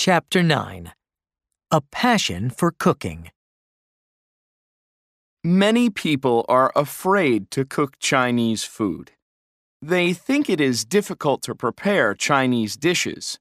Chapter 9. A Passion for Cooking. Many people are afraid to cook Chinese food. They think it is difficult to prepare Chinese dishes.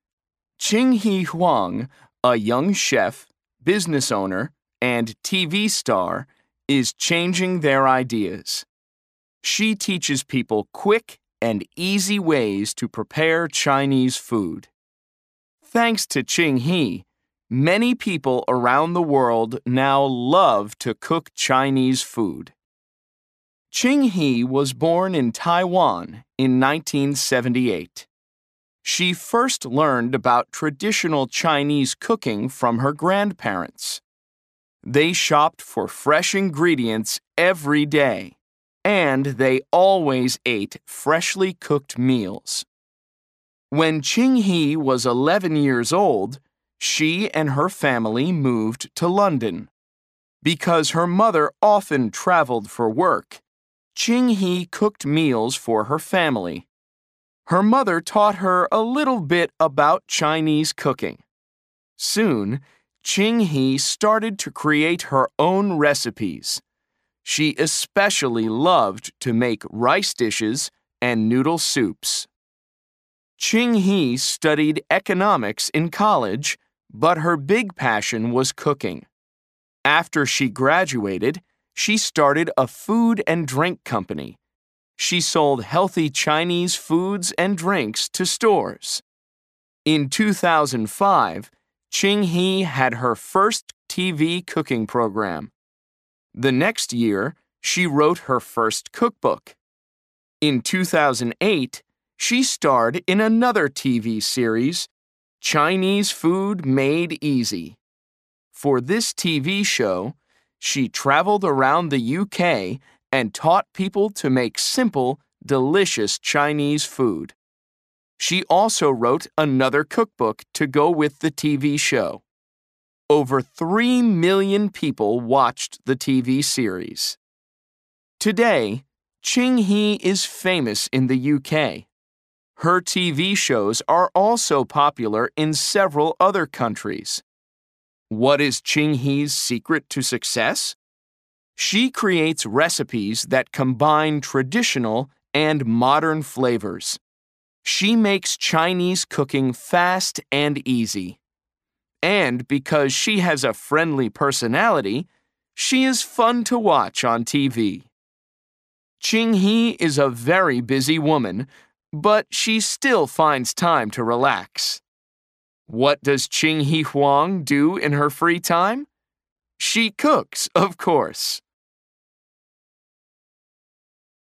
Qing Huang, a young chef, business owner, and TV star, is changing their ideas. She teaches people quick and easy ways to prepare Chinese food. Thanks to Qing, many people around the world now love to cook Chinese food. Qing was born in Taiwan in 1978. She first learned about traditional Chinese cooking from her grandparents. They shopped for fresh ingredients every day, and they always ate freshly cooked meals. When Qing was 11 years old, she and her family moved to London. Because her mother often traveled for work, Qing cooked meals for her family. Her mother taught her a little bit about Chinese cooking. Soon, Qing started to create her own recipes. She especially loved to make rice dishes and noodle soups. Qing studied economics in college, but her big passion was cooking. After she graduated, she started a food and drink company. She sold healthy Chinese foods and drinks to stores. In 2005, Qing had her first TV cooking program. The next year, she wrote her first cookbook. In 2008, she starred in another TV series, Chinese Food Made Easy. For this TV show, she traveled around the UK and taught people to make simple, delicious Chinese food. She also wrote another cookbook to go with the TV show. Over 3 million people watched the TV series. Today, Qing is famous in the UK. Her TV shows are also popular in several other countries. What is Qing's secret to success? She creates recipes that combine traditional and modern flavors. She makes Chinese cooking fast and easy. And because she has a friendly personality, she is fun to watch on TV. Qing is a very busy woman, but she still finds time to relax. What does Qing Huang do in her free time? She cooks, of course.